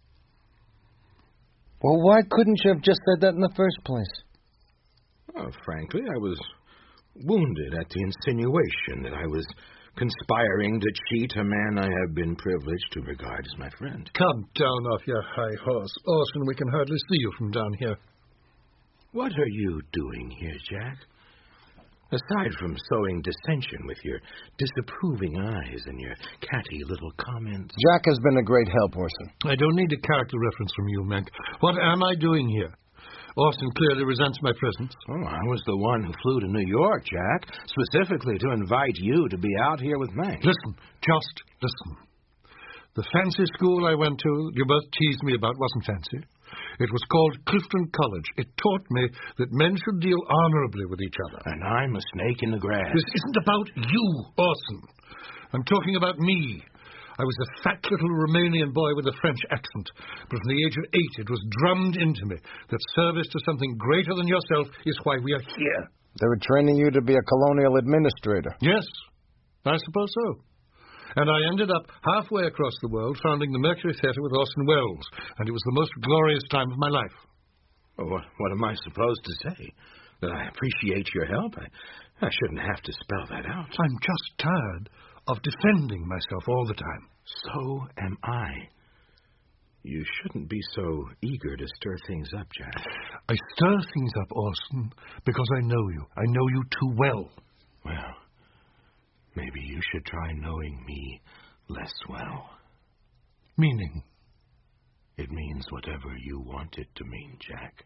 Well, why couldn't you have just said that in the first place? Well, frankly, I was wounded at the insinuation that I was conspiring to cheat a man I have been privileged to regard as my friend. Come down off your high horse, Orson. We can hardly see you from down here. What are you doing here, Jack? Aside from sowing dissension with your disapproving eyes and your catty little comments. Jack has been a great help, Orson. I don't need a character reference from you, Mank. What am I doing here? Orson clearly resents my presence. Oh, I was the one who flew to New York, Jack, specifically to invite you to be out here with Mank. Listen, just listen. The fancy school I went to, you both teased me about, wasn't fancy. It was called Clifton College. It taught me that men should deal honorably with each other. And I'm a snake in the grass. This isn't about you, Orson. I'm talking about me. I was a fat little Romanian boy with a French accent, but from the age of 8 it was drummed into me that service to something greater than yourself is why we are here. They were training you to be a colonial administrator. Yes, I suppose so. And I ended up halfway across the world founding the Mercury Theatre with Orson Welles, and it was the most glorious time of my life. Well, what am I supposed to say? That I appreciate your help? I shouldn't have to spell that out. I'm just tired of defending myself all the time. So am I. You shouldn't be so eager to stir things up, Jack. I stir things up, Orson, because I know you. I know you too well. Well, maybe you should try knowing me less well. Meaning? It means whatever you want it to mean, Jack.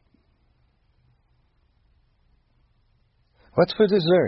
What's for dessert?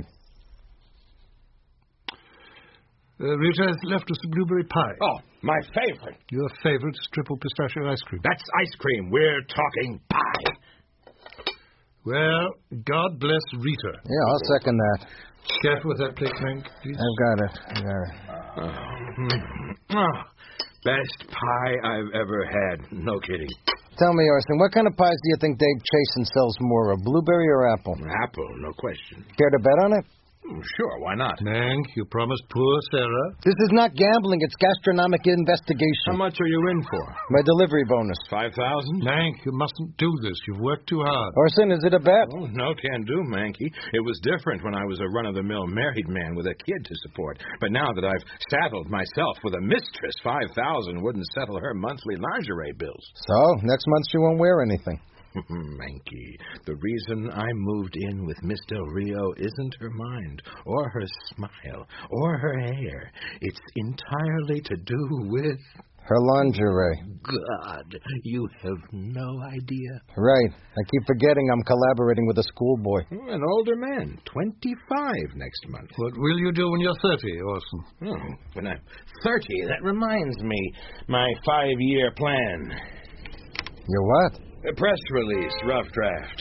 Rita has left us a blueberry pie. Oh, my favorite. Your favorite is triple pistachio ice cream. That's ice cream. We're talking pie. Well, God bless Rita. Yeah, I'll second that. Careful with that plate, Mank, please. I've got it. best pie I've ever had. No kidding. Tell me, Orson, what kind of pies do you think Dave Chasen sells more, a blueberry or apple? Apple, no question. Care to bet on it? Sure, why not? Mank, you promised poor Sarah. This is not gambling, it's gastronomic investigation. How much are you in for? My delivery bonus. 5,000? Mank, you mustn't do this. You've worked too hard. Orson, is it a bet? Oh, no can do, Mankey. It was different when I was a run-of-the-mill married man with a kid to support. But now that I've saddled myself with a mistress, 5,000 wouldn't settle her monthly lingerie bills. So, next month she won't wear anything. Mankey, the reason I moved in with Miss Del Rio isn't her mind, or her smile, or her hair. It's entirely to do with... her lingerie. God, you have no idea. Right. I keep forgetting I'm collaborating with a schoolboy. An older man, 25 next month. What will you do when you're 30, Orson? Oh, when I'm 30, that reminds me, my 5-year plan. Your what? A press release, rough draft.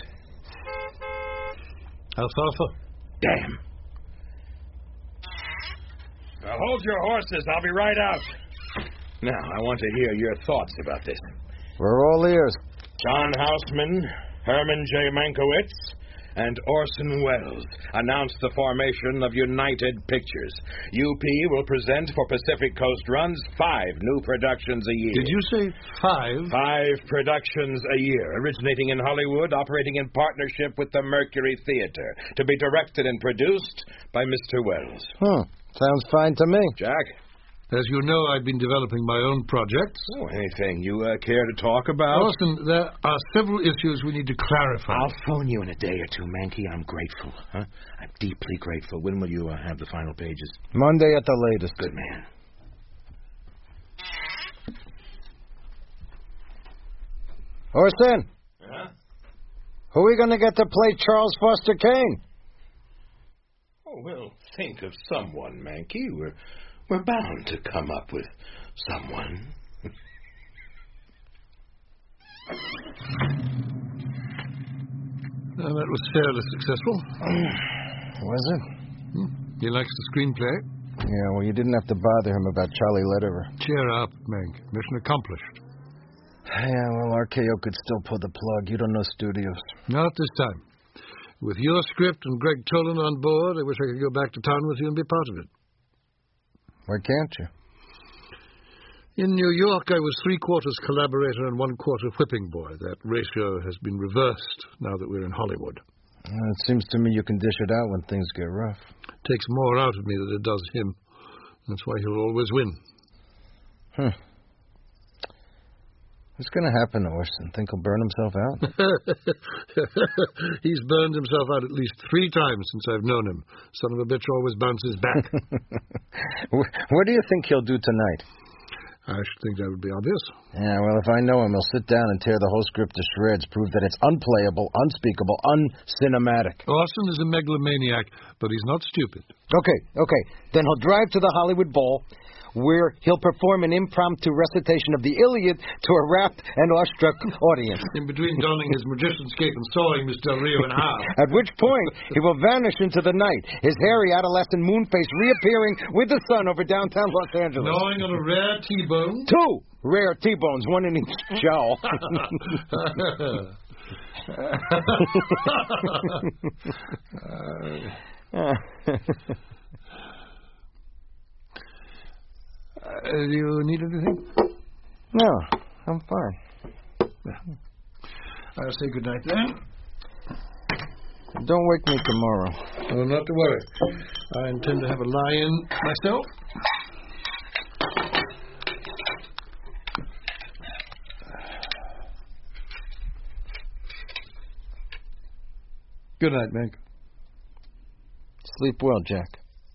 Alfalfa? Damn. Now hold your horses. I'll be right out. Now, I want to hear your thoughts about this. We're all ears. John Houseman, Herman J. Mankiewicz, and Orson Welles announced the formation of United Pictures. UP will present for Pacific Coast runs 5 new productions a year. Did you say 5? 5 productions a year, originating in Hollywood, operating in partnership with the Mercury Theater, to be directed and produced by Mr. Welles. Sounds fine to me. Jack? As you know, I've been developing my own projects. Oh, anything you care to talk about? Orson, there are several issues we need to clarify. I'll phone you in a day or two, Mankey. I'm grateful. I'm deeply grateful. When will you have the final pages? Monday at the latest. Good man. Orson, who are we going to get to play Charles Foster Kane? Oh, we'll think of someone, Mankey. We're bound to come up with someone. That was fairly successful. Was it? He likes the screenplay. Yeah, well, you didn't have to bother him about Charlie Lederer. Cheer up, Mank. Mission accomplished. Yeah, well, RKO could still pull the plug. You don't know studios. Not this time. With your script and Greg Tolan on board, I wish I could go back to town with you and be part of it. Why can't you? In New York, I was 3/4 collaborator and 1/4 whipping boy. That ratio has been reversed now that we're in Hollywood. It seems to me you can dish it out when things get rough. Takes more out of me than it does him. That's why he'll always win. What's going to happen to Orson? Think he'll burn himself out? He's burned himself out at least 3 times since I've known him. Son of a bitch always bounces back. What do you think he'll do tonight? I should think that would be obvious. Yeah, well, if I know him, he'll sit down and tear the whole script to shreds, prove that it's unplayable, unspeakable, uncinematic. Orson is a megalomaniac, but he's not stupid. Okay. Then he'll drive to the Hollywood Bowl, where he'll perform an impromptu recitation of the Iliad to a rapt and awestruck audience. In between donning his magician's cape and sawing Miss Del Rio in half. At which point, he will vanish into the night, his hairy adolescent moon face reappearing with the sun over downtown Los Angeles. Gnawing on a rare T-bone. 2 rare T-bones, 1 in each jowl. Do you need anything? No, I'm fine. I'll say good night then. Don't wake me tomorrow. Oh, not to worry. I intend to have a lie-in myself. Good night, Mank. Sleep well, Jack.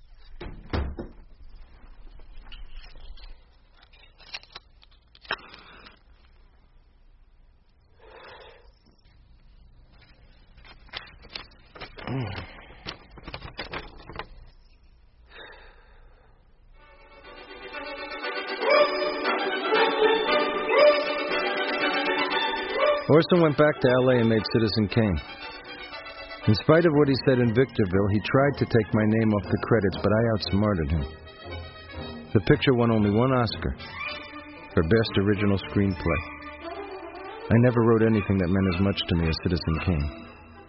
Orson went back to L.A. and made Citizen Kane. In spite of what he said in Victorville, he tried to take my name off the credits, but I outsmarted him. The picture won only 1 Oscar. for Best Original Screenplay. I never wrote anything that meant as much to me as Citizen Kane.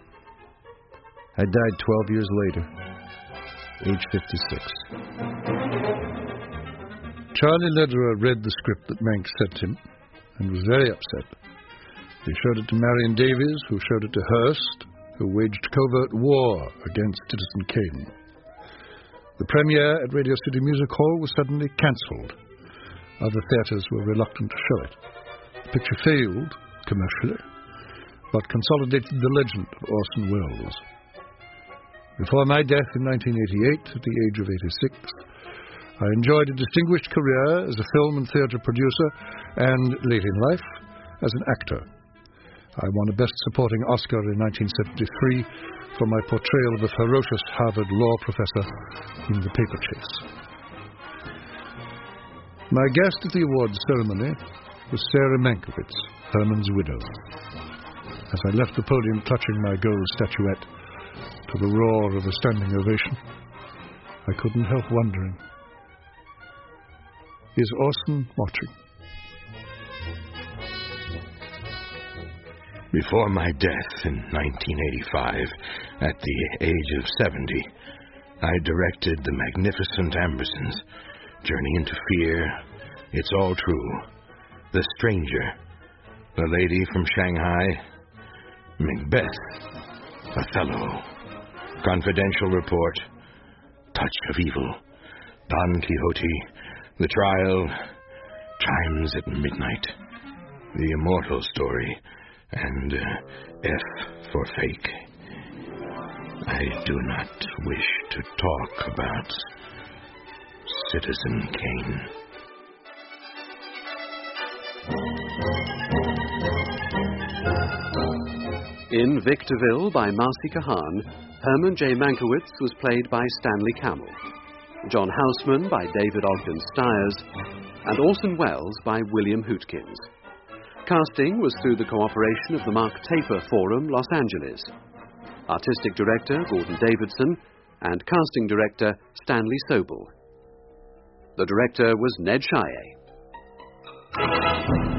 I died 12 years later, age 56. Charlie Lederer read the script that Mank sent him and was very upset. He showed it to Marion Davies, who showed it to Hearst, who waged covert war against Citizen Kane. The premiere at Radio City Music Hall was suddenly cancelled. Other theatres were reluctant to show it. The picture failed commercially, but consolidated the legend of Orson Welles. Before my death in 1988, at the age of 86, I enjoyed a distinguished career as a film and theatre producer and, late in life, as an actor. I won a Best Supporting Oscar in 1973 for my portrayal of a ferocious Harvard law professor in The Paper Chase. My guest at the awards ceremony was Sarah Mankiewicz, Herman's widow. As I left the podium clutching my gold statuette to the roar of a standing ovation, I couldn't help wondering, is Orson watching? Before my death in 1985, at the age of 70, I directed The Magnificent Ambersons, Journey into Fear, It's All True, The Stranger, The Lady from Shanghai, Macbeth, Othello, Confidential Report, Touch of Evil, Don Quixote, The Trial, Chimes at Midnight, The Immortal Story, and F for Fake. I do not wish to talk about Citizen Kane. In Victorville by Marcy Kahan, Herman J. Mankiewicz was played by Stanley Camel, John Houseman by David Ogden Stiers, and Orson Welles by William Hootkins. Casting was through the cooperation of the Mark Taper Forum, Los Angeles. Artistic Director Gordon Davidson and Casting Director Stanley Sobel. The director was Ned Shea.